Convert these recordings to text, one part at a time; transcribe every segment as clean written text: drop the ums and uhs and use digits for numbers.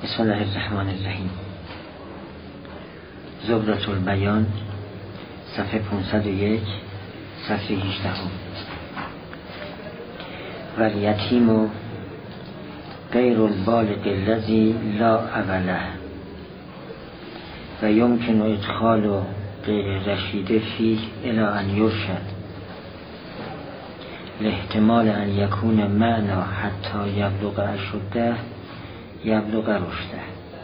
بسم الله الرحمن الرحیم. زبدة البیان، صفحه 501، صفحه 18. والیتیم غیر البالغ الذی لا اوله و یمکن ادخال غیر رشید فیه الی ان یرشد لاحتمال ان یکون معنا حتی یبلغ اشده یبلغ رشده.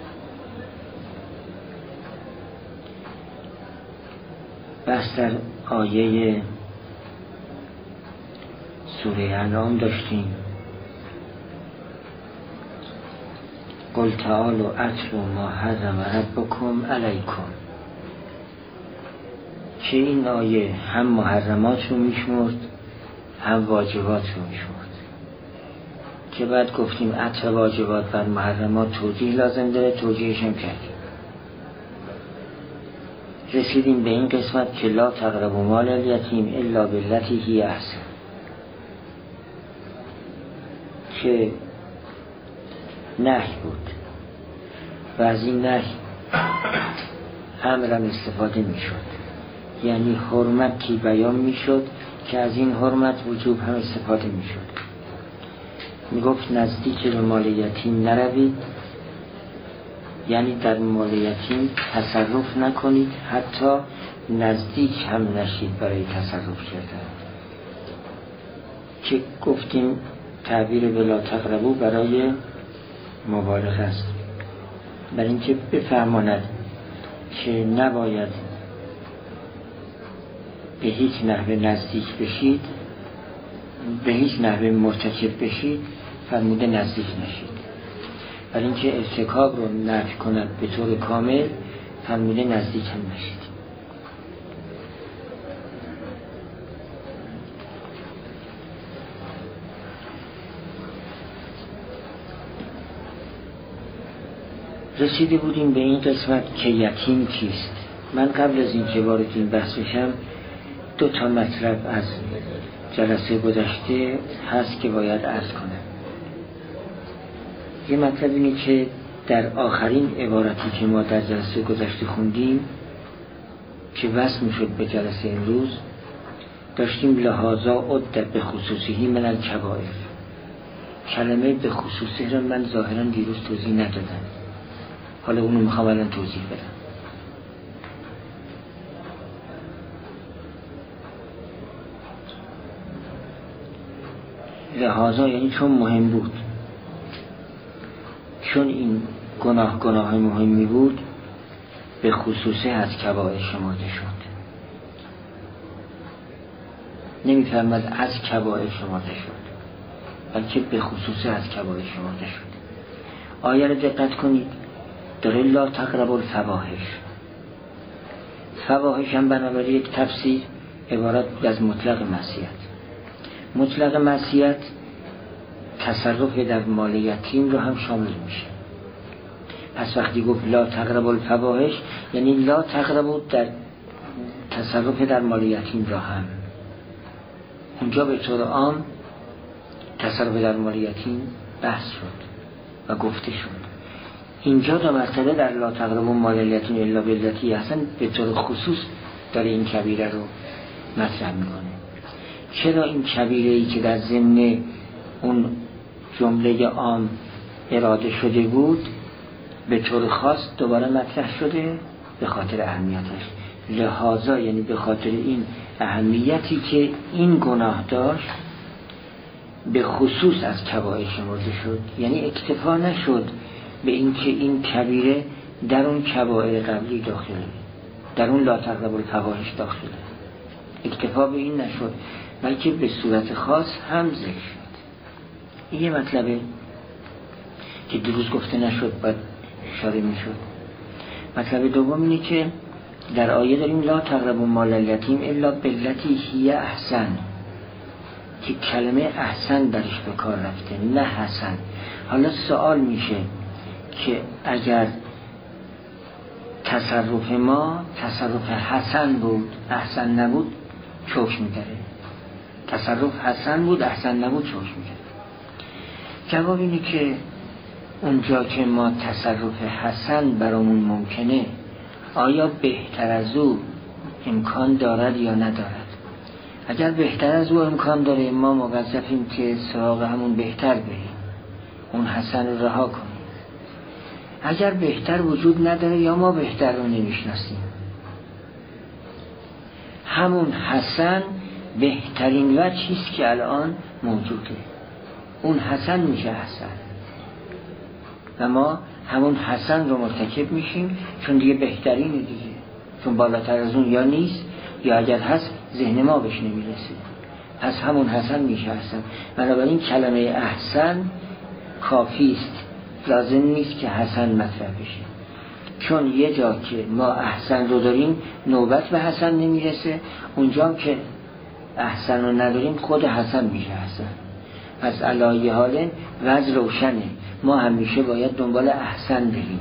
بحث در آیه سوره انعام داشتیم. قل تعالوا اتلوا ما حرم ربکم علیکم، که این آیه هم محرمات رو میشمرد هم واجبات رو میشمرد، که بعد گفتیم عطف واجبات بر محرمات توجیه لازم داره، توجیهش هم کردیم. رسیدیم به این قسمت که لا تقربوا مال الیتیم الا باللتی هی احسن، که نهی بود و از این نهی امرم استفاده می شد، یعنی حرمتی بیان می شد که از این حرمت وجوب هم استفاده می شد. می گفت نزدیک به مال یتیم نروید، یعنی در مال یتیم تصرف نکنید، حتی نزدیک هم نشید برای تصرف کردن، که گفتیم تعبیر بلا تقربو برای مبالغه است، برای اینکه بفهماند که نباید به هیچ نحوه نزدیک بشید، به هیچ نحوه مرتکب بشید، فرموده نزدیک نشید. برای اینکه ارتکاب رو نفی کند به طور کامل، فرموده نزدیک هم نشید. رسیده بودیم به این قسمت که یتیم کیست. من قبل از این که وارد این بحث بشم 2 مطلب از جلسه گذشته هست که باید عرض کنم. یه مطلب اینه که در آخرین عبارتی که ما در جلسه گذشته خوندیم که وصل میشد به جلسه امروز، داشتیم لحاظا عد به خصوصی من الکبائر. کلمه به خصوصی را من ظاهرا دیروز توضیح ندادم، حالا اونو میخوام الان توضیح بدم. لحاظا یعنی چون مهم بود، چون این گناه مهمی بود، به خصوصه از کبائر شمرده شد. نمیفرماد از کبائر شمرده شد، بلکه به خصوصه از کبائر شمرده شد. آیه رو دقت کنید، داره لا تقربوا الفواحش. فواحش هم بنابراین یک تفسیر عبارت از مطلق معصیت. مطلق معصیت تصرف در مال یتیم رو هم شامل میشه. پس وقتی گفت لا تقربوا الفواحش، یعنی لا تقربوا در تصرف در مال یتیم را هم. اونجا به طور عام تصرف در مال یتیم بحث شد و گفته شد. اینجا 2 مرتبه در لا تقربوا مال الیتیم الا باللتی احسن به طور خصوص داره این کبیره رو مطرح میکنه. چرا این کبیره‌ای که در ضمن اون جمله عام اراده شده بود به طور خاص دوباره مطرح شده؟ به خاطر اهمیتش. لحاظا یعنی به خاطر این اهمیتی که این گناه داشت به خصوص از کبائر شمرده شد. یعنی اکتفا نشد به اینکه این کبیره در اون کبائر قبلی داخله، در اون لا تقربوا الفواحش داخله، اکتفا به این نشد، بلکه به صورت خاص هم ذکر شد. این یه مطلبه که دیروز گفته نشد، باید اشاره میشد. مطلب دوم اینه که در آیه داریم لا تقربوا مال الیتیم الا باللتی هی احسن، که کلمه احسن درش به کار رفته، نه حسن. حالا سوال میشه که اگر تصرف ما تصرف حسن بود، احسن نبود، چوک میداره. تصرف حسن بود، احسن نبود، چوک میداره. جواب اینه که اونجا که ما تصرف حسن برامون ممکنه، آیا بهتر از او امکان دارد یا ندارد؟ اگر بهتر از او امکان داره، ما موظفیم که سراغ همون بهتر بریم، اون حسن رو رها کنیم. اگر بهتر وجود نداره، یا ما بهتر رو نمیشناسیم، همون حسن بهترین وجهیست که الان موجوده، اون حسن میشه حسن و ما همون حسن رو مرتکب میشیم، چون دیگه بهترینه دیگه، چون بالاتر از اون یا نیست، یا اگر هست ذهن ما بهش نمیرسه، پس همون حسن میشه حسن. بنابراین کلمه احسن کافی است، لازم نیست که حسن مطرح بشه، چون یه جا که ما احسن رو داریم نوبت به حسن نمیرسه، اونجا که احسن رو نداریم خود حسن میشه حسن. پس علی حال وضع روشنه، ما همیشه باید دنبال احسن بریم،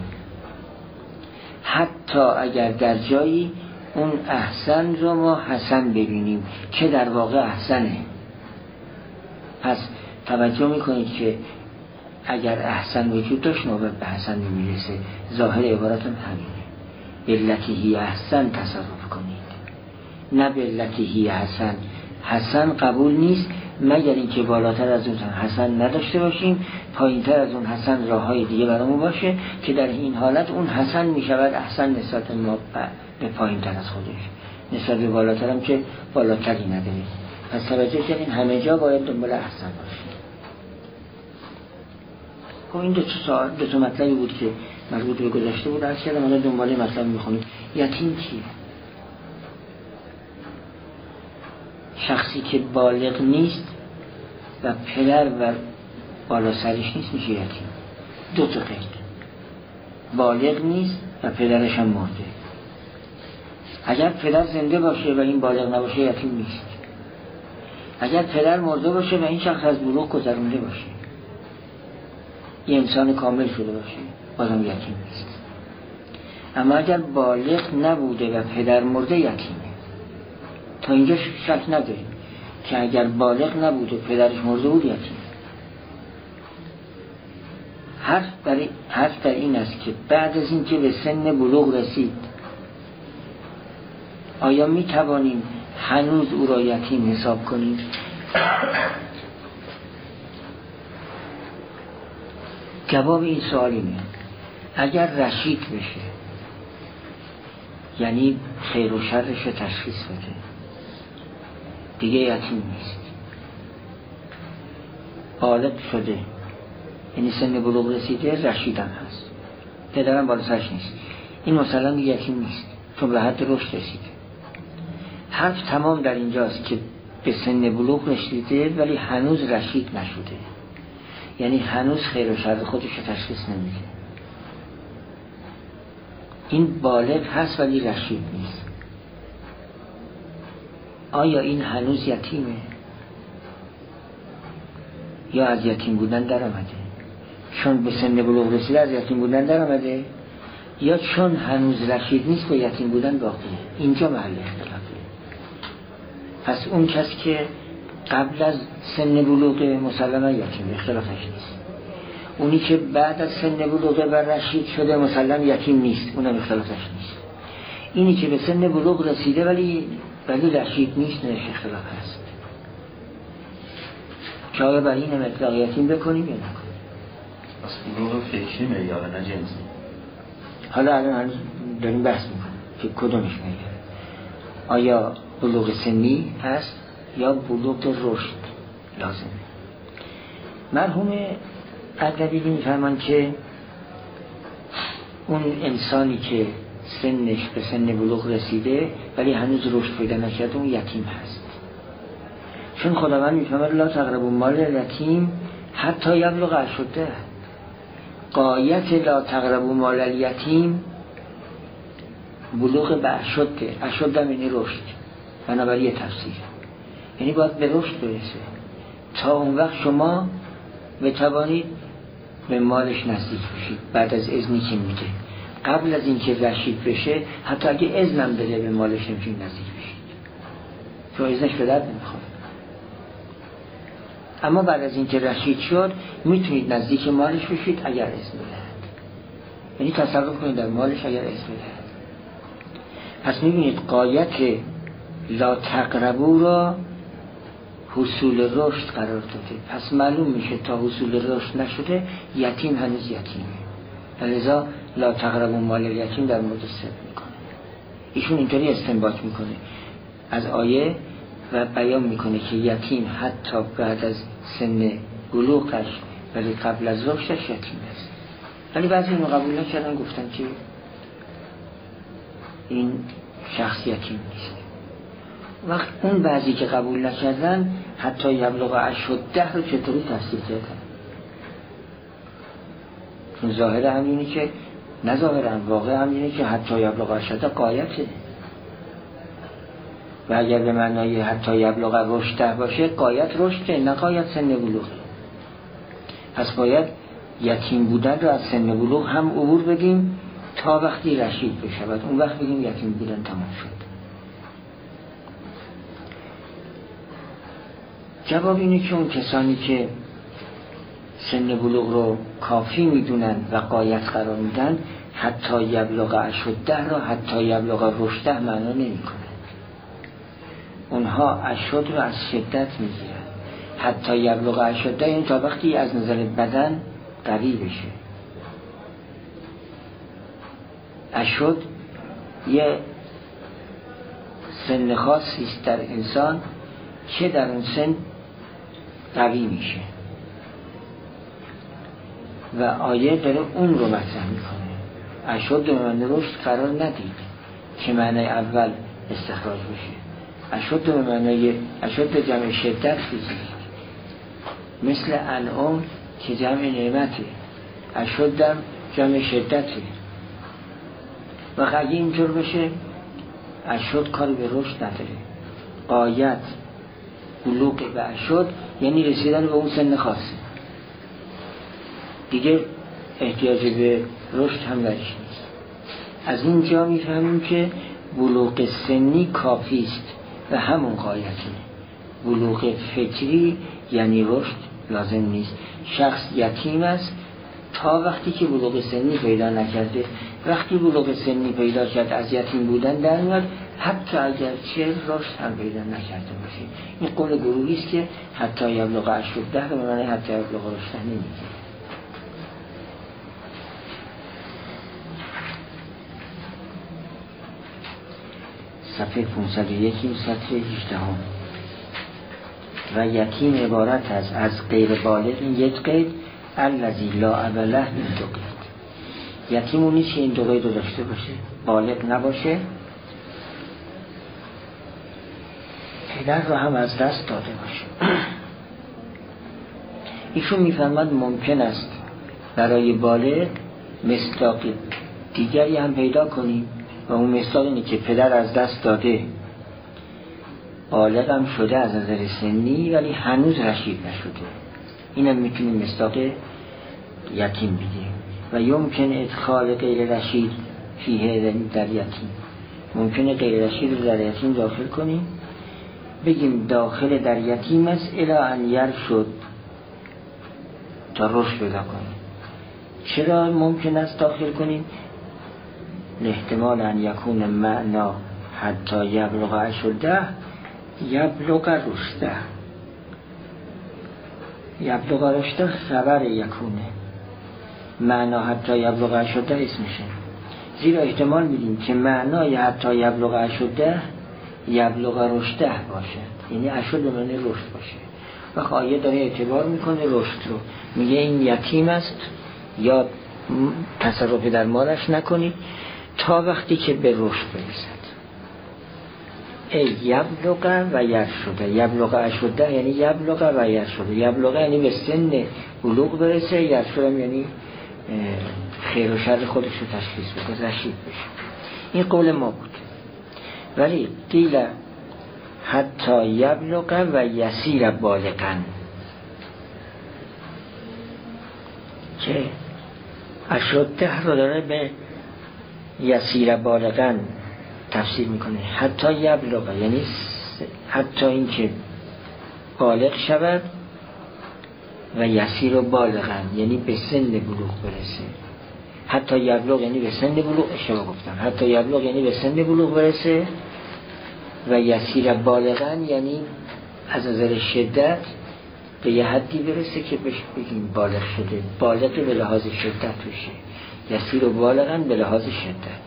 حتی اگر در جایی اون احسن رو ما حسن ببینیم که در واقع احسنه. پس توجه میکنید که اگر احسن وجود داشت نوبت به حسن نمیرسه. ظاهر عبارتم همینه، بلتی هی احسن تصرف کنید، نه بلتی هی حسن. حسن قبول نیست مگر اینکه بالاتر از اون حسن نداشته باشیم، پایینتر از اون حسن راههای دیگه برامون باشه که در این حالت اون حسن میشود احسن نسبت ما به پایینتر از خودش، نسبت به بالاتر هم که بالاتری نداره. پس توجه کنین همه جا باید دنبال احسن باشیم. خب این دو تا مطلبی بود که مربوط به گذشته بود، عرض کردم الان دنبال مطلب میخونیم. یتیم کیه؟ شخصی که بالغ نیست و پدر و بالا سرش نیست میشه یتیم. دو تا قید، بالغ نیست و پدرش هم مرده. اگر پدر زنده باشه و این بالغ نباشه یتیم نیست. اگر پدر مرده باشه و این شخص از بلوغ گذرونده باشه، یه انسان کامل شده باشه، بازم یتیم نیست. اما اگر بالغ نبوده و پدر مرده یتیمه. تا اینجا شک نداریم که اگر بالغ نبوده پدرش مرده بود یتیم. حرف در این است که بعد از این که به سن بلوغ رسید، آیا می توانیم هنوز او را یتیم حساب کنیم؟ جواب این سوال اینه: اگر رشید بشه، یعنی خیر و شرش تشخیص بده، دیگه یتیم نیست. بالغ شده یعنی سن بلوغ رسیده، رشیدم هست، پدرم بالا سرش نیست، این مثلا یتیم نیست چون به حد رشد رسیده. حرف تمام در اینجاست که به سن بلوغ رسیده ولی هنوز رشید نشده، یعنی هنوز خیر و شر خودش رو تشخیص نمیده. این بالغ هست ولی رشید نیست. آیا این هنوز یتیمه یا از یتیم بودن در آمده؟ چون به سن بلوغ رسیده از یتیم بودن در آمده، یا چون هنوز رشید نیست به یتیم بودن باقیه؟ اینجا محل اختلافه. پس اون کس که قبل از سن بلوغ مسلما یتیم، اختلافش نیست. اونی که بعد از سن بلوغ و رشید شده مسلم یتیم نیست، اونم اختلافش نیست. اینی که به سن بلوغ رسیده ولی رشید نیست، نش اختلاف هست. که آیا برای این اطلاق یتیم بکنیم یا نکنیم؟ از بلوغ فکری معیاره نه جنسی. حالا الان داریم بحث میکنیم که کدومش معیاره. آیا بلوغ سنی هست یا بلوغ رشد لازمه؟ مرحوم اردبیلی میفرمان که اون انسانی که سنش به سن بلوغ رسیده ولی هنوز رشد پیدا نکرده اون یتیم هست، چون خداوند میفرماید لا تقربوا مال الیتیم حتی یبلغ اشده. غایت لا تقربوا مال الیتیم بلوغ به اشده. اشده یعنی رشد، بنابراین تفسیر یعنی باید به رشد برسه تا اون وقت شما بتوانید به مالش نزدیک بشید بعد از اذنی که میده. قبل از اینکه رشید بشه حتی اگه اذنم بده به مالش نمیتونید نزدیک بشید، چون اذنش به درد نمیخوره. اما بعد از اینکه رشید شد میتونید نزدیک مالش بشید اگر اذن بدهد، یعنی تصرف کنید در مالش اگر اذن بدهد. پس میبینید غایت لا تقربو را حصول رشد قرار داده. پس معلوم میشه تا حصول رشد نشده یتیم هنوز یتیمه، لذا لا تقربو مال یتیم در مورد صدق میکنه. ایشون اینطوری استنباط میکنه از آیه و بیان میکنه که یتیم حتی بعد از سن بلوغش ولی قبل از رشدش یتیم است. ولی بعضی اینو قبول نکردن، گفتن که این شخص یتیم نیست. وقت اون بعضی که قبول نکردن حتی یبلغ اشده رو چطوری تفسیر کردن؟ چون ظاهر همینه که نه ظاهر واقع همینه که حتی یبلغ اشده قایته و اگر به معنای حتی یبلغ رشده باشه قایت رشده نه قایت سن بلوغه. پس باید یتیم بودن رو از سن بلوغ هم عبور بدیم تا وقتی رشید بشود، اون وقت بگیم یتیم بودن تمام شد. جواب اینه که اون کسانی که سن بلوغ رو کافی میدونن و غایت قرار میدن حتی یبلغ اشده رو حتی یبلغ رشده معنا نمی کنن. اونها اشد رو از شدت میگیرن. حتی یبلغ اشده این تا وقتی از نظر بدن قوی بشه. اشد یه سن خاصی است در انسان که در اون سن قوی میشه و آیه داره اون رو مطرح میکنه. اشد به معنی رشد قرار ندید که معنی اول استخراج بشه. اشد به معنی اشد جمع شدت بگیرید، مثل انعام که جمع نعمته، اشد جمع شدته. و اگه اینطور بشه اشد کاری به رشد نداره. غایت بلوغ به اشد یعنی رسیدن به اون سن خاصه، دیگه احتیاج به رشد هم درش نیست. از اینجا میفهمیم که بلوغ سنی کافی است و همون غایته. بلوغ فکری یعنی رشد لازم نیست. شخص یتیم است تا وقتی که بلوغ سنی پیدا نکرده. وقتی بلوغ سنی پیدا کرد از یتیم بودن در میاد، حتی اگر چه رشد هم پیدا نکرده باشه. این قول گروهی است که حتی یبلغ اشده به معنی حتی یبلغ رشد نمیگه. صفحه 501 سطر 18 و یتیم عبارت از غیر بالغ این یک قید الذی لا اب له این دو قید. یتیم اون نیست که این دو قید رو داشته باشه، بالغ نباشه، پدر رو هم از دست داده باشه. ایشون میفهمد ممکن است برای بالغ مصداق دیگری هم پیدا کنیم و اون مصداق اینه که پدر از دست داده، بالغ هم شده از نظر سنی ولی هنوز رشید نشده، اینم میتونیم مصداق یتیم بگیریم. و یمکن ادخال غیر رشید فیه در یتیم، ممکنه غیر رشید رو در یتیم داخل کنیم، بگیم داخل در یتیم است الی ان یرشد، تا رشد پیدا کنیم. چرا ممکن است داخل کنیم؟ احتمال ان یکون معنا حتی یبلغ اشده یبلغ رشده. یبلغ رشده خبر یکونه، معنا حتی یبلغ اشده اسمشه. زیرا احتمال میدیم که معنای حتی یبلغ اشده یبلغ رشده باشه، یعنی اشد به معنی رشد باشه. و آیه داره اعتبار میکنه رشد رو، میگه این یتیم است یا تصرف در مالش نکنید تا وقتی که به رشد برسد. ای یبلغ و یرشده، یبلغ اشده یعنی یبلغ و یرشده. یبلغ یعنی به سن بلوغ برسه، یرشده یعنی خیر و شر خودش رو تشخیص بده، رشید بشه. این قول ما بود. ولی قیل حتی یبلغ و یسیر بالغا، که اشده رو داره به یسیر بالغا تفسیر میکنه. حتی یبلغ یعنی حتی این که بالغ شود و یسیر و بالغن یعنی به سن بلوغ برسه. حتی یبلغ یعنی به سن بلوغ، اشتباه گفتم، حتی یبلغ یعنی به سن بلوغ برسه و یسیر بالغن یعنی از نظر شدت به یه حدی برسه که بهش بگیم بالغ شده. بالغ به لحاظ شدت بشه، یسیر و بالغن به لحاظ شدت.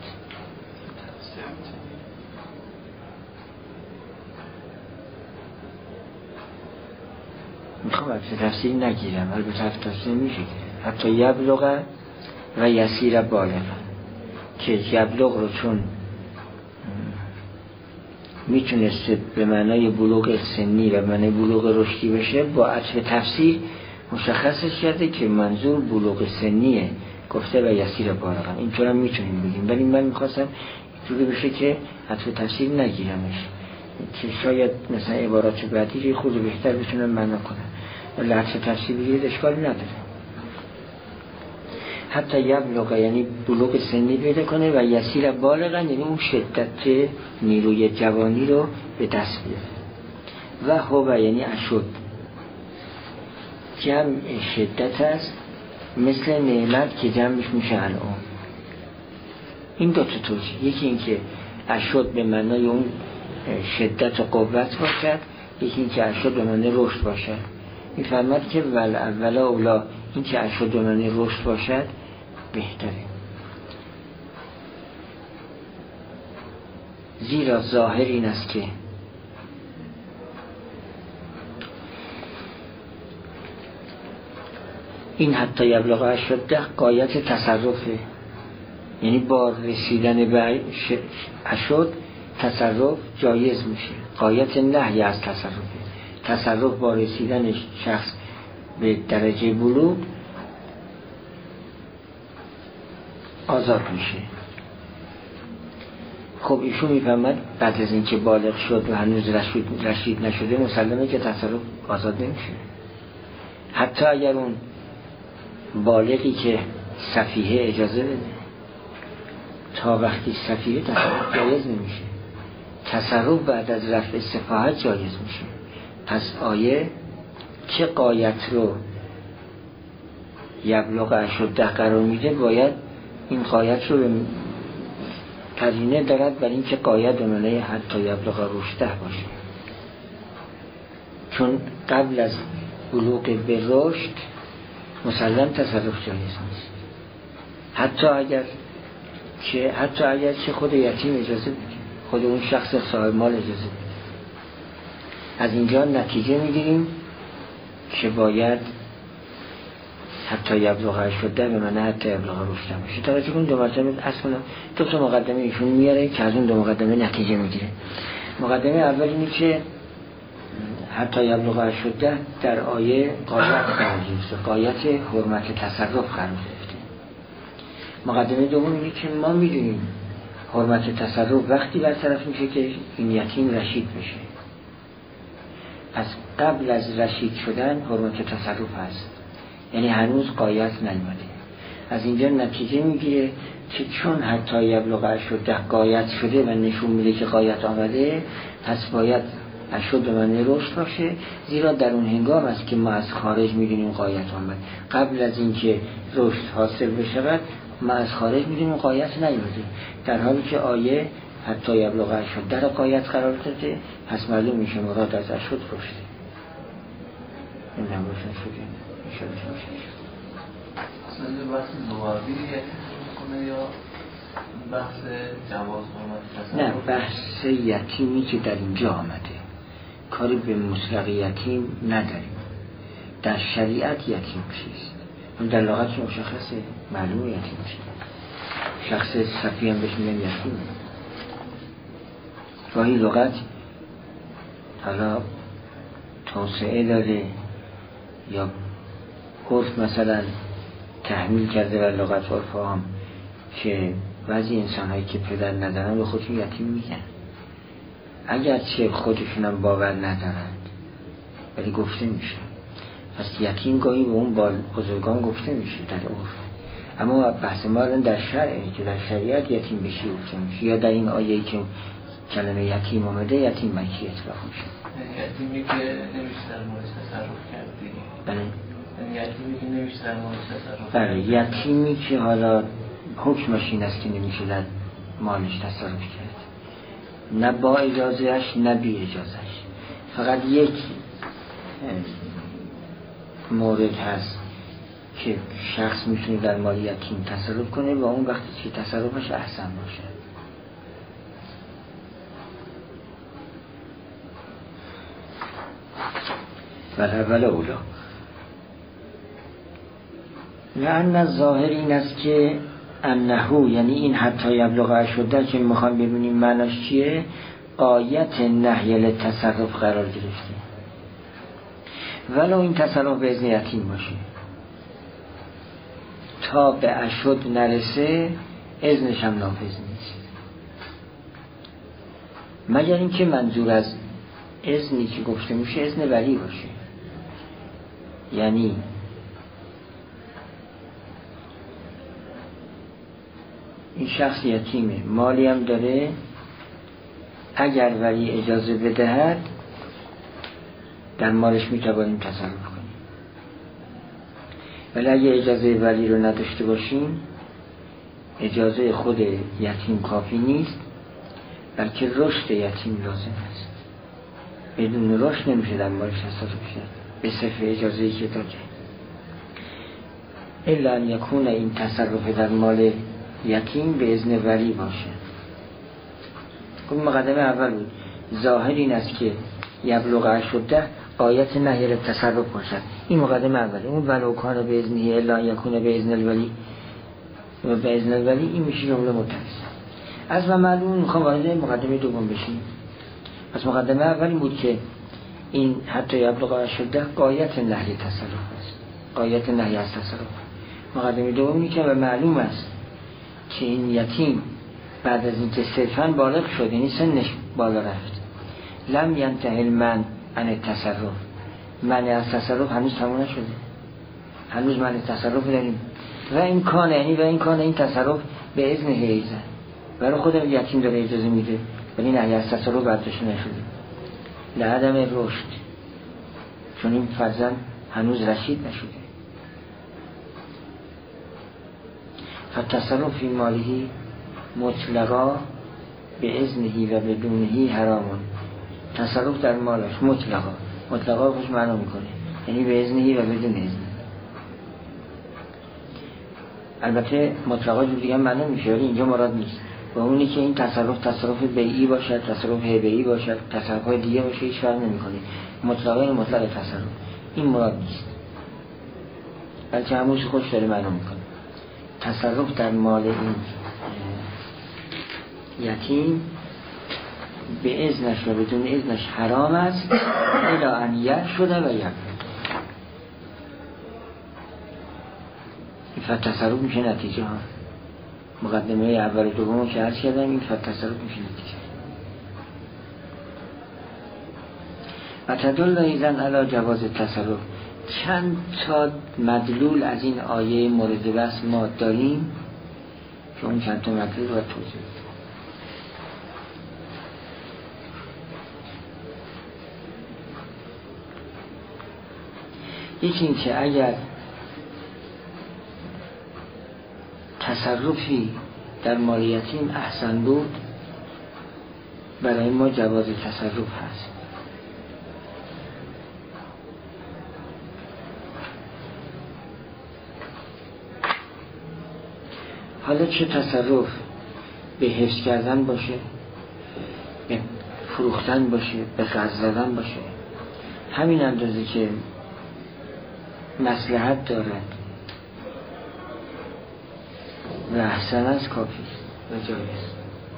میخوام البته تفسیر نگیرم، البته تفسیر میشه حتی یبلغ و یسیر بالغ، که یبلغ رو چون میتونسته به معنای بلوغ سنی و معنای بلوغ رشدی بشه، با عطف تفسیر مشخصش کرده که منظور بلوغ سنیه، گفته و یسیر بالغ. اینطور هم میتونیم بگیم، ولی من میخواستم اینطوری بشه که عطف تفسیر نگیرمش، که شاید مثلا عبارات بعدی خود بهتر بتونم معنا کنم، ولی عطف تفسیر بگیرید اشکالی نداره. حتی یبلغ یعنی بلوغ سنی پیدا کنه و یسیر بالغ یعنی اون شدت نیروی جوانی رو به دست بیاره. و هو یعنی اشد، جمع شدت است، مثل نعمت که جمعش میشه الان. این دو تا توجیه، یکی این که اشد به معنای اون شدت و قوت باشد، یکی این که اشد به معنای رشد باشد. میفرماد که اولا اولا این که اشد به معنای رشد باشد بهتره، زیرا ظاهر این است که این حتی یبلغ اشده غایت تصرفه، یعنی با رسیدن به اشد تصرف جایز میشه. غایت نهی از تصرفه، تصرف با رسیدن شخص به درجه بلوغ آزاد میشه. خب ایشون میفهمد بعد از اینکه بالغ شد و هنوز رشید نشده مسلمه که تصرف آزاد نمیشه. حتی اگر اون بالغی که سفیه اجازه بده، تا وقتی سفیه تصرف جایز نمیشه. تصرف بعد از رفع سفاهت جایز میشه. پس آیه چه غایت رو یبلغ اشده قرار میده، باید این غایت رو به قرینه دارد برای اینکه غایت به معنی حتی یبلغ رشده باشه، چون قبل از بلوغ به رشد مسلم تصرف جایز نیست. حتی اگر که خود یتیم اجازه بده، خود اون شخص صاحب مال اجازه بده. از اینجا نتیجه میگیریم که باید حتی یبلغ شده به معنی حتی یبلغ رشد باشه. توجه کنید دو مرتبه اصلا دو تا مقدمه ایشون میاره که از اون دو مقدمه نتیجه میگیره. مقدمه اول اینه که حتی یبلغ شده در آیه غایت قرار گرفته، غایت حرمت تصرف قرار گرفته. مقدمه دوم اینه که ما میدونیم حرمت تصرف وقتی برطرف میشه که این یتیم رشید بشه. پس قبل از رشید شدن حرمت تصرف هست، یعنی هنوز غایت نیامده. از اینجا نتیجه میگیره که چون حتی یبلغ شده غایت شده و نشون میده که غایت آمده، پس باید اشد به معنی رشد باشه، زیرا در اون هنگام است که ما از خارج میدونیم غایت آمد. قبل از اینکه رشد حاصل بشه ما از خارج میدونیم غایت نیامده، در حالی که آیه حتی یبلغ شده را غایت قرار داده. پس معلوم میشه مراد از اشد رشده. این نباشن شده اصلا بحث نوابی کنه یا بحث جواز حرمت تصرف؟ نه، بحث یتیمی که در اینجا آمده، کاری به مطلق یتیم نداریم. در شریعت یتیم چیست؟ اون در لغت مشخصه، معلومه یتیم چیست. شخص صفی هم بهش میگن یتیم. گاهی لغت حالا توسعه داره یا عرف مثلا تحمیل کرده بر لغت و عرف عام که بعضی انسان هایی که پدر ندارن به خودشون یتیم میگن، اگرچه خودشون هم باور ندارند ولی گفته میشه. پس یتیم گاهی به اون بزرگان گفته میشه در عرف. اما بحث ما در شرعه که در شریعت یتیم بشی گفته میشه، یا در این آیه‌ای که کلمه یتیم آمده یتیم مکی اطلاق میشه. یتیمی که نمیشه در مورد تصرف کرد دیگه. بله. یتیمی که نمیشه در مالش تصرف. بله، یتیمی که حالا حکمش این است که نمیشه در مالش تصرف کرد، نه با اجازهش نه بی اجازهش. فقط یک مورد هست که شخص میتونه در مال یتیم تصرف کنه و اون وقتی که تصرفش احسن باشه. و اول اولا لأن الظاهر این است که انهو، یعنی این حتی یبلغ اشده که میخوام ببینیم معناش چیه، آیت نهی للتصرف قرار گرفته، ولو این تصرف به اذن یتیم باشه. تا به اشد نرسه اذنش هم نافذ نیست، مگر اینکه منظور از اذنی که گفته میشه اذن ولی باشه. یعنی این شخص یتیمه، مالی هم داره، اگر ولی اجازه بدهد در مالش میتوانیم تصرف کنیم، ولی اگه اجازه ولی رو نداشته باشیم اجازه خود یتیم کافی نیست، بلکه رشد یتیم لازم است. بدون رشد نمیشه در مالش تصرف کرد به صرف اجازه‌ای که داده. الا ان یکون این تصرف در مال یتیم به اذن ولی باشه. اون مقدمه اول بود. ظاهر این است که یبلغ اشده آیت نهی للتصرف باشد. این مقدمه اوله. اون ولو کان به اذنه الا ان یکون به اذن الولی و به اذن الولی، این میشه جمله متصل. از و معلوم میخوام وارد مقدمه دوم بشیم. پس مقدمه اول این بود که این حتی یبلغ اشده آیت نهی تصرف است، آیت نهی از تصرف. مقدمه دوم اینه که معلوم است که این یتیم بعد از اینکه صرفاً بالغ شد، یعنی سنش بالا رفت، لم ینتهی المنع عن التصرف، منع از تصرف هنوز تموم نشده، هنوز منع تصرف داریم. و این کانه، یعنی و این کانه، این تصرف به اذن هیزن، برای خود یتیم داره اجازه میده، ولی نهی از تصرف برداشت نشده لعدم رشد، چون این فرزند هنوز رشید نشده. فالتصرف فی مالی مطلقا به اذنهی و بدونهی حرامون. تصرف در مالش مطلقا خوش معنا میکنه، یعنی به اذنهی و بدون اذن. البته مطلقا جو دیگه معنا میشه، ولی اینجا مراد نیست. و اونی که این تصرف بیعی باشد، تصرف هبه‌ای باشد، تصرف‌های دیگه باشه، هیچ فرق نمیکنه. مطلق تصرف این مراد نیست، بلکه همون خوش داره معنا میکنه. تصرف در مال این یتیم به اذنش و بدون اذنش حرام است، الا ان یشهد و یقر. این تصرف میشه نتیجه ها. مقدمه اول و دوم که عرض کردم، این تصرف میشه نتیجه. و تدل ایضاً علی جواز تصرف. چند تا مدلول از این آیه مورد بحث ما داریم که اون چند تا مدلول رو توضیح. یکی این که اگر تصرفی در مال یتیم احسن بود، برای ما جواز تصرف هست. حالا چه تصرف به حفظ کردن باشه، به فروختن باشه، به قرض دادن باشه، همین اندازه که مصلحت دارد و احسن است کافی و جایز.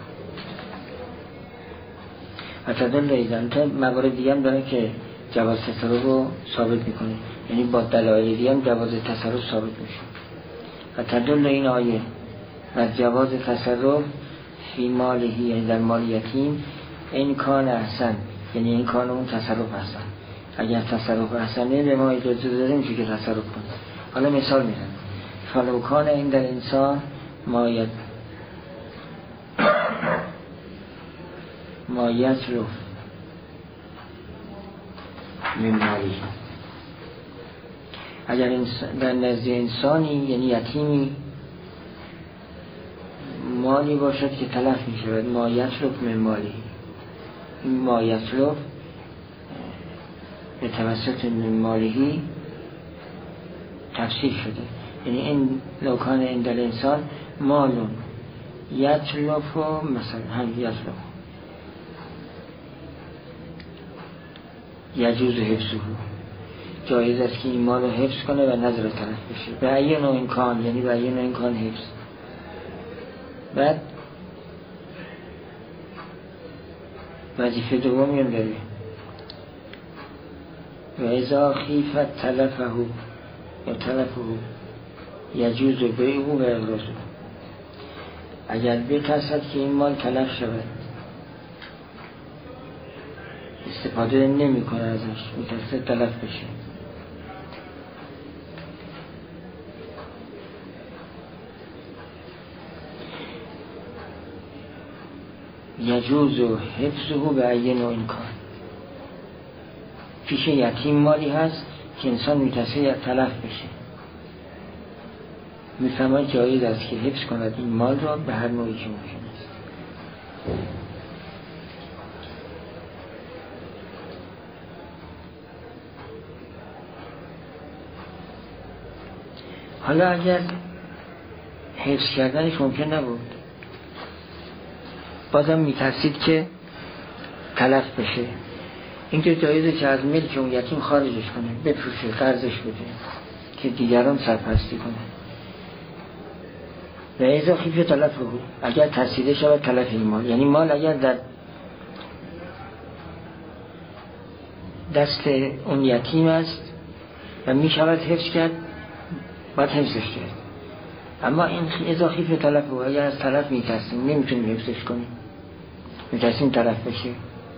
و تدل ایضاً تا موارد دیگه هم داره که جواز تصرف رو ثابت میکنه، یعنی با دلایل دیگه هم جواز تصرف ثابت میشه. و تدل این آیه و جواز تصرف فی مالهی، یعنی در مال یتیم، این کان احسن، یعنی این کان اون تصرف احسن. اگر تصرف احسنه به ما اجازه داده میشه که تصرف کنه. حالا مثال میزنم. فلو کان این در انسان مایت رو من مالی، اگر در نزد انسانی یعنی یتیمی مالی باشد که تلف می شود، ما یتلف من مالی، این ما یتلف به توسط من مالی تفسیر شده، یعنی این لوکان عند الانسان مالون یتلف و مثلا هم یتلف یجوز حفظه، جایز است که این مال رو حفظ کنه و نظر تلف بشه، به این نوع امکان، یعنی به این نوع امکان حفظ. بعد وظیفه دومی هم داره، و اذا خیفت تلفه یا تلفه یجوز بیعه و اغراضه، اگر بترسد که این مال تلف شود، استفاده نمی کنه ازش، میترسد تلف بشه، یجوز حفظه به ای نوع امکان. پیش یتیم مالی هست که انسان میترسه تلف بشه، میفهمد جایز است که حفظ کند این مال را به هر نوعی که ممکن است. حالا اگر حفظ کردنش ممکن نبود، بازم میترسید که تلف بشه، اینکه جایزه که از ملک اون یتیم خارجش کنه، بفروشه، قرضش بده که دیگران سرپرستی کنه. و ایزا خیفه تلف بود، اگر ترسیده شود تلف این مال، یعنی مال اگر در دست اون یتیم است و می شود حفظ کرد، باید حفظش کرد. اما این ایزا خیفه تلف بود، اگر از تلف می ترسیم، نمیتونیم حفظش کنیم، می ترسیم تلف بشه،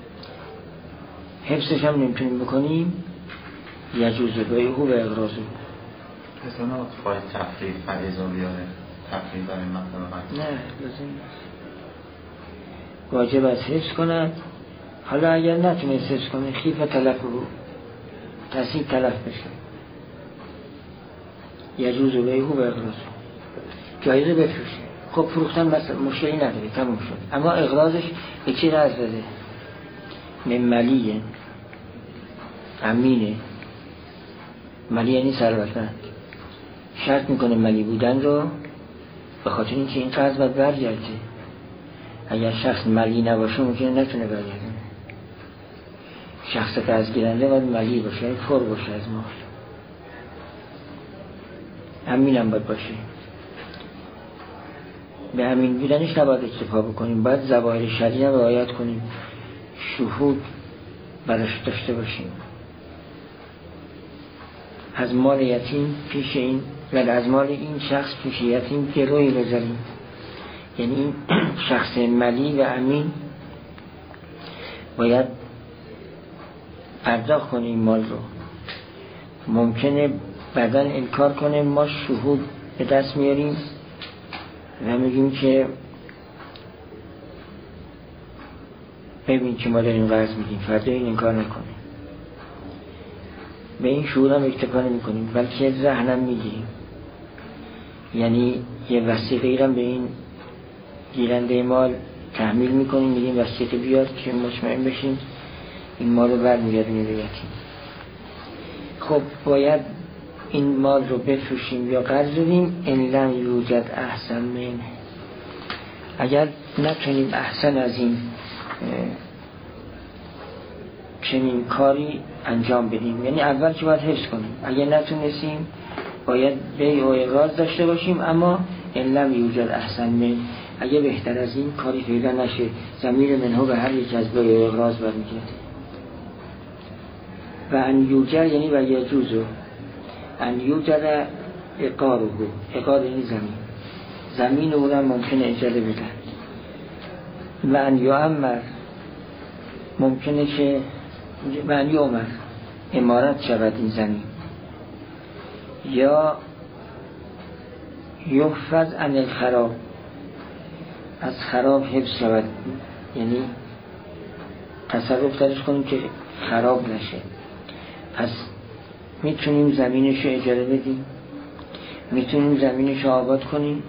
حفظش هم نمیتونیم بکنیم، یجوز بیعه و اغراضه. پس اونا باید تفریق فریضا بیاره، تفریق برای مطلب قطعی؟ نه لازم نیست، واجب است حفظ کند. حالا اگر نتونست حفظ کنه، خیفه تلف رو ترسید تلف بشه، یجوز بیعه و اغراضه، جایزه بفروشه. خب فروختن مثلا مشکلی نداره، تموم شد. اما اغراضش به چی قرض بده؟ ملیه، امینه. ملی یعنی ثروتمند، شرط میکنه ملی بودن رو، به خاطر اینکه این قرض باید برگرده. اگر شخص ملی نباشه ممکنه نتونه برگرده. شخص قرض گیرنده باید ملی باشه، یعنی پر باشه از مال، امین هم باید باشه. به امین بودنش نباید اکتفا بکنیم، باید ضوابط شرعی هم رعایت کنیم، شهود براش داشته باشیم. از مال یتیم پیش این و از مال این شخص پیش یتیم گروهی بذاریم، یعنی این شخص ملی و امین باید پرداخت کنیم مال رو. ممکنه بعداً انکار کنه، ما شهود به دست میاریم و میگیم که ببین که ما داریم قرض میدیم، فردا این انکار نکنه. به این شهود هم اکتفا نمی کنیم، بلکه رهنم میگیم، یعنی یه وثیقه‌ای هم به این گیرنده مال تحمیل میکنیم، میگیم وثیقه بیاد که مطمئن بشیم این مال رو برمیگردیم به یتیم. خب باید این مال رو بفروشیم یا قرض بدیم، ان لم یوجد احسن منه، اگر نتونیم احسن از این چنین کاری انجام بدیم، یعنی اول که باید حفظ کنیم، اگر نتونستیم باید بیع و اغراض داشته باشیم، اما ان لم یوجد احسن منه، اگه بهتر از این کاری پیدا نشه، ضمیر منه به هر یک از بیع و اغراض برمیگرده. و ان یوجد یعنی و یجوزو، ان یوجد اقاره، اقاره یعنی زمین او را ممکنه اجاره بدن. و ان یعمر، ممکنه که و ان یعمر امارت شود این زمین، یا یحفظ عن الخراب، از خراب حفظ شود، یعنی تصرف درش کنیم که خراب نشه. پس میتونیم زمینش رو اجاره بدیم، میتونیم زمینش رو آباد کنیم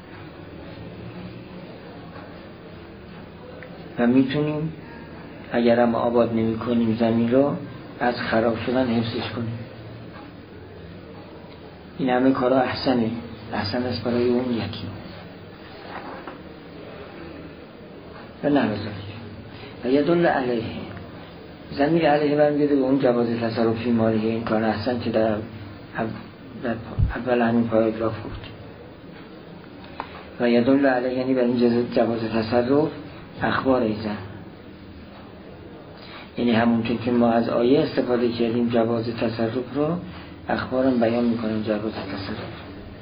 و میتونیم اگر هم آباد نمی کنیم زمین رو از خراب شدن حفظش کنیم. این همه کارا احسن است برای اون یکی و نرزاش و یدل علیه ضمیر علیه برمیگرده به اون جواز تصرفی مالی این کار احسن که در اول همین پاراگراف بود. و یدل علیه یعنی بر این جواز تصرف اخبار ایزن، یعنی همونطور که ما از آیه استفاده کردیم جواز تصرف رو، اخبارم بیان میکنن جواز تصرف.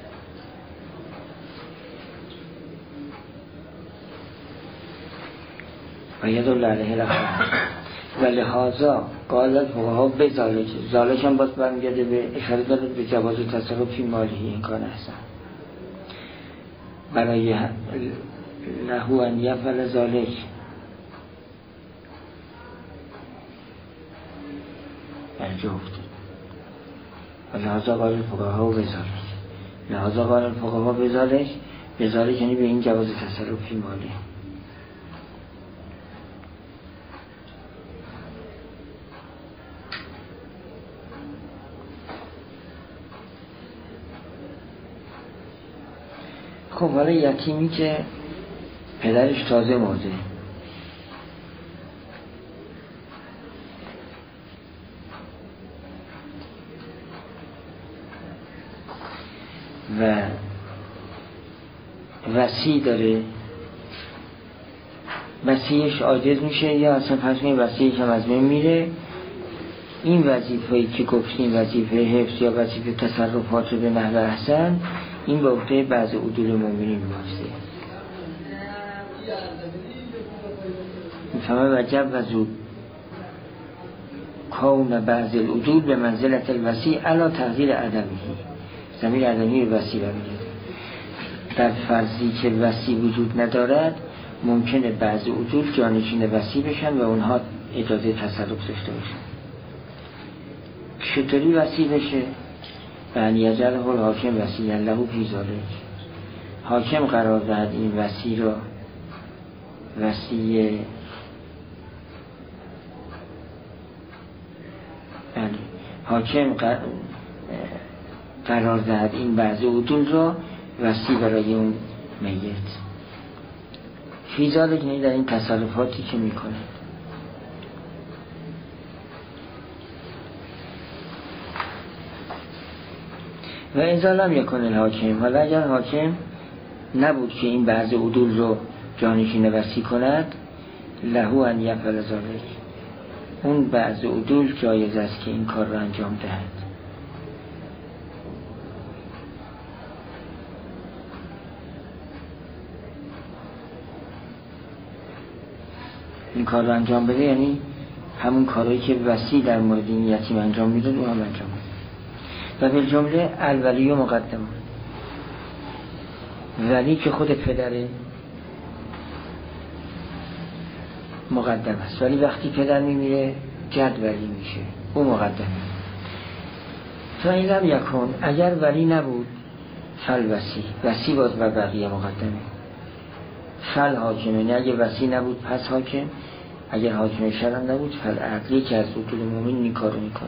و یدل علیه الاخبار و لحاظا قالت فقها به ذالک هم باز برمیگرده به اشاره داره به جواز تصرفی مالی این کار احسن برای لهو ان یفعل ذالک برجفت و لحاظا قال فقها به ذالک، لحاظا قال فقها به ذالک یعنی به این جواز تصرفی مالی. خب حالا یتیمی که پدرش تازه مرده و وصی داره، وصیش عاجز میشه یا اصلا پس می وصیش هم از بین میره، این وظیفه‌ای که گفتیم وظیفه حفظ یا وظیفه تصرفات رو به نحو احسن، این به عهده بعض عدول مومنین میفته. فما وجب و زود کون بعض العدول به منزلت الوصی علی تقدیر عدمی، ضمیر عدمی وصی برمیگرده. در فرضی که وصی وجود ندارد ممکنه بعض عدول جانشین وصی بشن و اونها اجازه تصرف داشته باشن. چطوری وصی بشه؟ و یجعله الحاکم وصیًا له فی ذلک، حاکم قرار دهد این وصی را وصی حاکم قرار دهد این بعض عدول را وصی برای اون میت فی ذلک، یعنی در این تصرفاتی که میکنه. و اذا لم یکن الحاکم، حالا اگر حاکم نبود که این بعض عدول رو جانشین وصی کند، له ان یفعل ذلک، اون بعض عدول جایز است که این کار رو انجام دهد. این کار رو انجام بده یعنی همون کارهایی که وصی در مورد این یتیم انجام میده رو هم انجام بده. و به جمله الولی و مقدم، ولی که خود پدره مقدم است، ولی وقتی پدر میمیره جد ولی میشه، او مقدمه. فإن لم یکن، اگر ولی نبود فل وصی باز بر بقیه مقدمه. فل حاکمه، نه اگه وصی نبود پس حاکم، اگر حاکم شرع نبود فل عدلی که از عدول مومن این کارو میکنه.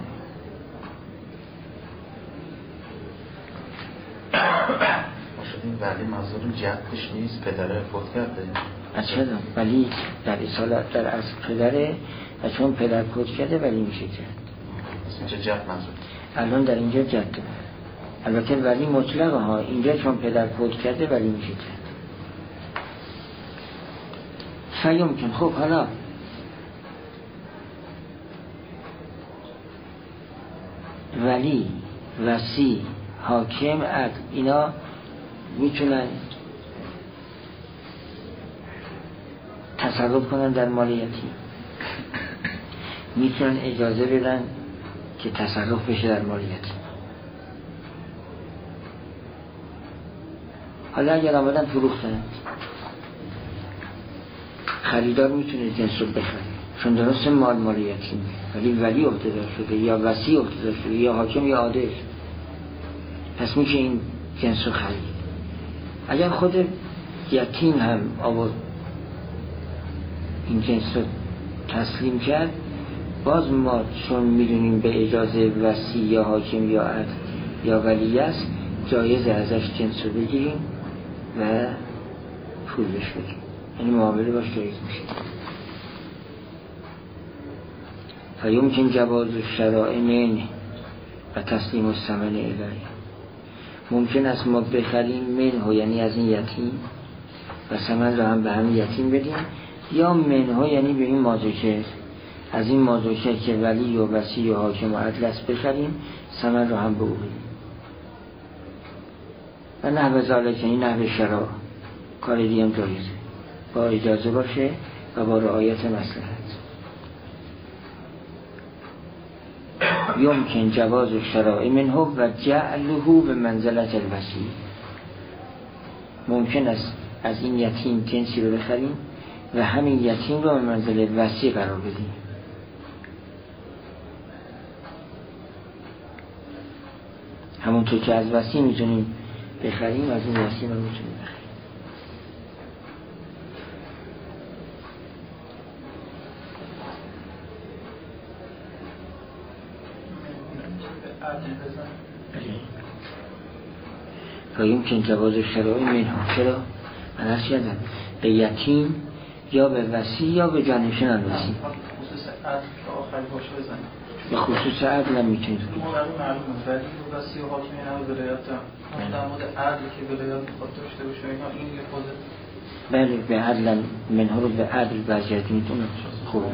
این ولی منظورم جدش نیست، پدره فوت کرده. اصلا ولی در اصالت در از پدره و چون پدر فوت کرده ولی میشه کرد. اینجا جد منظور. الان در اینجا جد، البته ولی مطلقه ها، اینجا چون پدر فوت کرده ولی میشه کرد. فیمکن. خب حالا ولی، وصی، حاکم، عدل، اینا میتونن تصرف کنن در مال یتیم، میتونن اجازه بدن که تصرف بشه در مال یتیم. حالا اگر آمدن فروختن، خریدار میتونه جنس رو بخره، چون درست مال یتیمه ولی ولی عهده‌دار شده یا وصی عهده‌دار شده یا حاکم یا عادل، پس میشه این جنس رو خرید. اگر خود یتیم هم آورد این جنس رو تسلیم کرد، باز ما چون میدونیم به اجازه وصی یا حاکم یا عدل یا ولی است، جایز ازش جنس رو بگیریم و پول بهش بدیم، یعنی معامله باش جایز میشه. فیمکن جواز الشراء منه و تسلیم الثمن الیه. ممکن است ما بخریم منه یعنی از این یتیم و ثمن رو هم به همین یتیم بدیم، یا منه یعنی به این مازوکه، از این مازوکه که ولی و وصی و حاکم و عدل است بخریم، ثمن رو هم به او بدیم. و نحو ذالک یعنی نحو شراء، کار دیگه هم جایزه با اجازه باشه و با رعایت مصلحت. یمکن جواز الشراء منه و جعله به منزلت الوصی. ممکن است از این یتیم جنسی رو بخریم و همین یتیم رو به منزله وصی قرار بدیم. همونطور که از وصی میتونیم بخریم، از این وصی رو میتونیم بخریم. و یمکن جواز شراء منه، چرا؟ من هست یادم به یتیم یا به وصی یا به جانشین وصی. خصوص عدل که آخری باشه بزنیم، به خصوص عدل هم میتونید بگید. معلومه ولی و وصی و حاکم اینا رو ولایت هم در مورد عدل که ولایت میخواد داشته باشه اینا، این یه خود بله به عدل منه رو به عدل برگردونید، اون خوبه.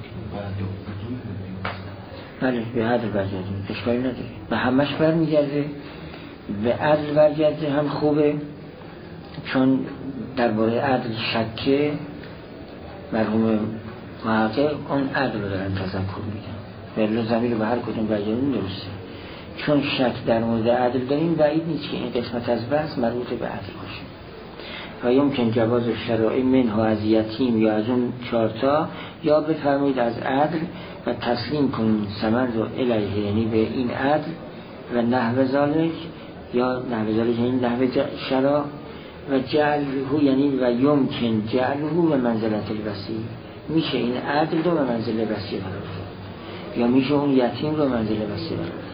بله به عدل برگردونید، اشکالی نداره، به همش برمیگرده. به عدل برگرده هم خوبه، چون درباره عدل شکه مرحوم محقق اون عدل رو دارن تذکر میدن، ولی زمین رو به هر کدوم برگردون درسته. چون شک در مورد عدل داریم، بعید نیست که این قسمت از بحث مربوط به عدل باشه. و یمکن جواز شراء منه از یتیم یا از اون چارتا، یا بفرمایید از عدل و تسلیم کنید ثمن رو الیه یعنی به این عدل و نحو ذالک، یا نحو ذالک یعنی نحو شراء و جعله یعنی و یمکن جعله به منزلت الوصی. میشه این عدل رو به منزله وصی قرار داد یا میشه اون یتیم رو منزله وصی قرار داد.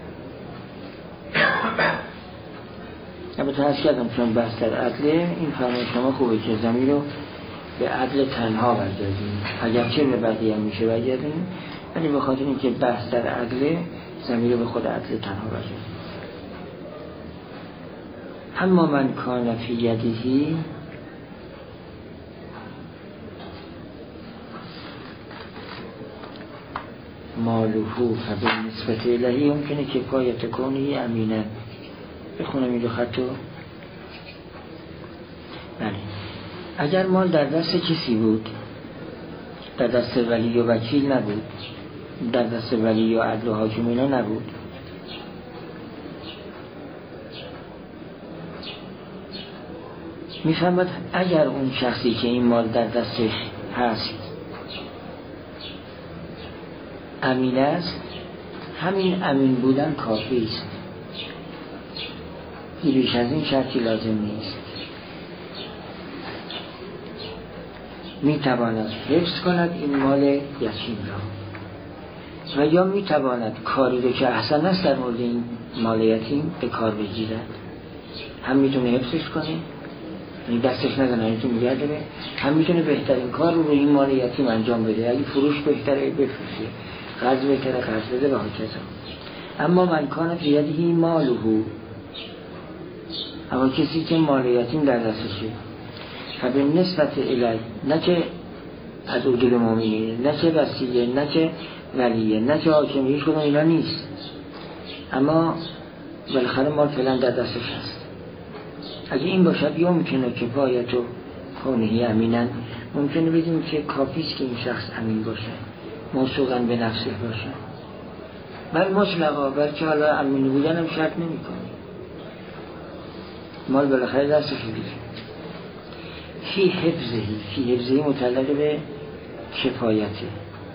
البته هست کردم چون بحث در عدله، این فرمان شما خوبه که زمین رو به عدل تنها برگردیم، اگرچه به بقیه هم میشه برگردیم، ولی به خاطر اینکه بحث در عدله زمین رو به خود عدل تنها برگردیم. اما من کان فی یدهی مالوهو فبالنسبت الهی ممکنه که کفایت کنی امینه. بخونم این دو خطو. بله، اگر مال در دست کسی بود، در دست ولی و وکیل نبود، در دست ولی و عدل و حاکم اینا نبود، میفهمد اگر اون شخصی که این مال در دستش هست امین است، همین امین بودن کافی است، بیش از این شرطی لازم نیست. میتواند حفظ کند این مال یتیم را و یا میتواند کاری رو که احسن است در مورد این مال یتیم به کار بگیرد. هم میتونه حفظش کنه، یعنی دستش نزنه یتیم میگه داره، هم میتونه بهترین کار رو این مال یتیم انجام بده. اگه فروش بهتره بفروشه، قرض بهتره قرض بده و هکذا. اما من کان فی یدهی مالهو، اما کسی که مال یتیم در دستشه، فبه نسبت الی، نه که از عدول مومنینه، نه که وصیه، نه که ولیه، نه که حاکم، هیچ کدوم اینا نیست، اما بالاخره مال فعلا در دستش هست. اگه این باشد یا ممکنه کفایت و کونه امینن، ممکنه بگیم که کافیست که این شخص امین باشه، موثوقاً به نفسه باشه، بل مطلقا، بلکه حالا امین بودن هم شرط نمی کنه، مال بالاخره دستش دیگه. فی حفظهی متعلق به کفایته،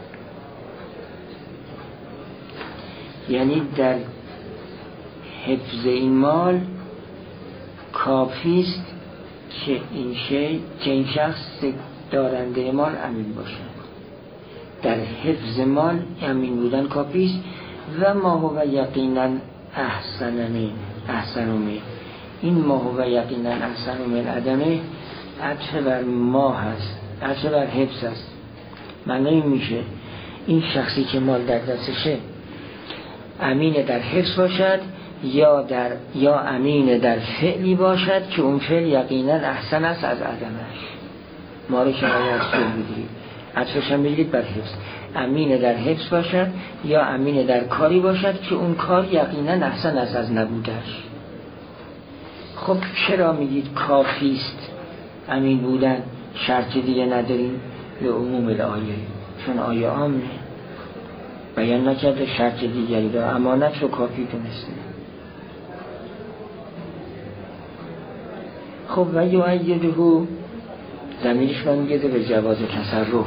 یعنی در حفظ این مال کافیست که این شخص دارنده مال امین باشد. در حفظ مال امین بودن کافیست. و ما هو یقینا احسن من، این ما هو یقینا احسن من عدمه عطف بر ما هست، عطف بر حفظ هست. معنی میشه این شخصی که مال در دستشه امین در حفظ باشد یا امین در فعلی باشد که اون فعل یقینا احسن است از عدمش. ما رو شما از فعل بگیرید، عطفش هم بگیرید بر حفظ. امین در حفظ باشد یا امین در کاری باشد که اون کار یقینا احسن است از نبودش. خب چرا میگید کافیست امین بودن، شرط دیگه نداریم؟ لعموم الآیه، چون آیه عامه، بیان نکرده شرط دیگری داره، امانت رو کافی دونسته. خب و یؤیده ضمیرش برمیگرده به جواز تصرف.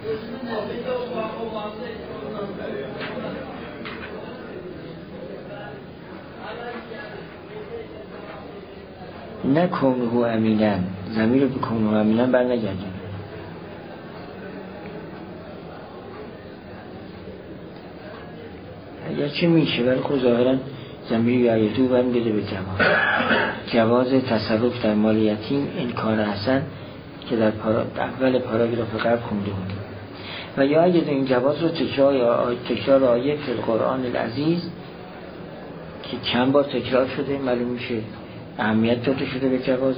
نه کونه امینن، ضمیر به کونه امینن برنگردیم. اگر چه میشه ولی خود ظاهرا ضمیر یؤیده برمیگرده به جواز تصرف در مال یتیم، این کار حسن که در اول پاراگراف قبل خونده بود. و یا اگر این جواز رو تکرار آیه فی القرآن العزیز که چند بار تکرار شده معلوم میشه اهمیت داده شده به جواز.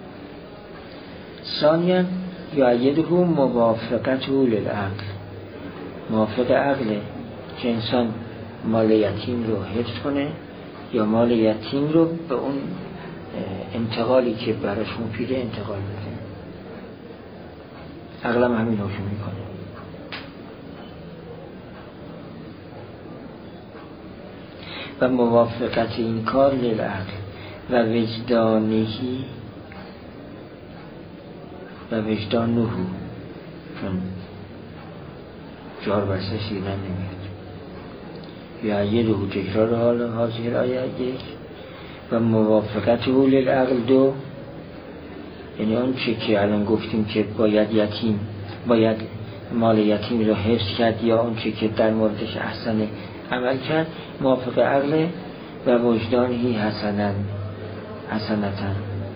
ثانیاً یؤیده موافقته للعقل، موافق عقله که انسان مال یتیم رو حفظ کنه یا مال یتیم رو به اون انتقالی که براش مفیده انتقال بده. عقلم همین حکم میکنه. و موافقت این کار للعقل و وجدانهی و وجدانه، چون جار برسش دیدن نمیاد. یا یه دو تکرار حال حاضر آیه یک و موافقت او للعقل دو، یعنی اون چه که الان گفتیم که باید مال یتیم رو حفظ کرد یا اون چه که در موردش احسن عمل کرد موافق عقل. و وجدانهی حسنتن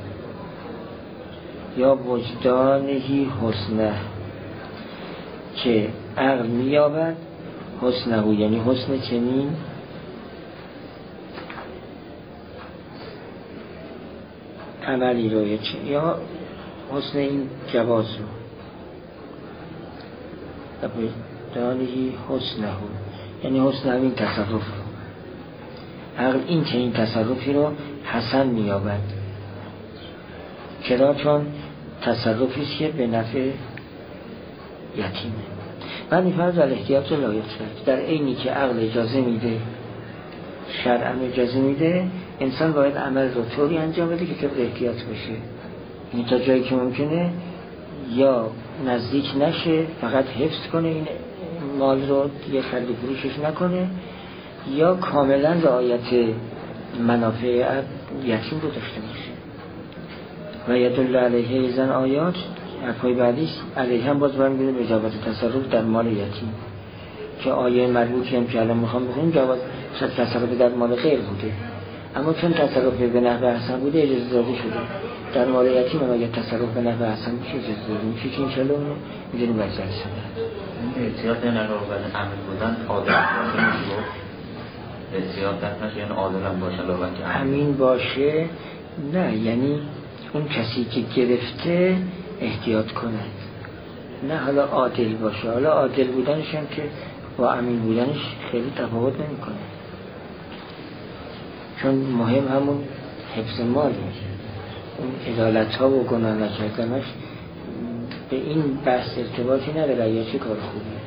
یا وجدانهی حسنه که عقل میابد حسنه، یعنی حسن چنین عملی رو یا حسن این جواز رو. و وجدانهی حسنه یعنی حسن همین تصرف رو. عقل این که این تصرفی رو حسن میابد. چرا؟ چون تصرفیست که به نفع یتیمه. من میفرد در احتیاط لایق شد در اینی که عقل اجازه میده، شرع اجازه میده، انسان باید عمل رو طوری انجام بده که طبق احتیاط بشه. این تا جایی که ممکنه یا نزدیک نشه، فقط حفظ کنه این مال رو، یه خرید فروشش نکنه، یا کاملا رعایت منافع یتیم رو داشته باشه. و یدل علیه ایزن آیات حرفای بعدیست علیه هم باز برمیگرده به جواز تصرف در مال یتیم که آیه مربوطی هم که الان میخوام بخونیم جواز تصرف در مال غیر بوده، اما چون تصرف به نحو حسن بوده اجازه داده شده. در مال یتیم هم اگر تصرف به نحو حسن میشه اجازه داده میشه که انشالله اونو میدونیم برجرس شده. احتیاط یعنی رو برای عمل بودن عادل باشه میشه، احتیاط نشه یعنی عادل هم باشه لابد که امین باشه. نه یعنی اون کسی که گرفته احتیاط کنه، نه حالا عادل باشه. حالا عادل بودنش هم که با امین بودنش خیلی تفاوت نمیکنه، چون مهم همون حفظ مال میشه. اون عدالت ها و گناه نکردنش به این بحث ارتباطی نداره یا چه کار خوبی.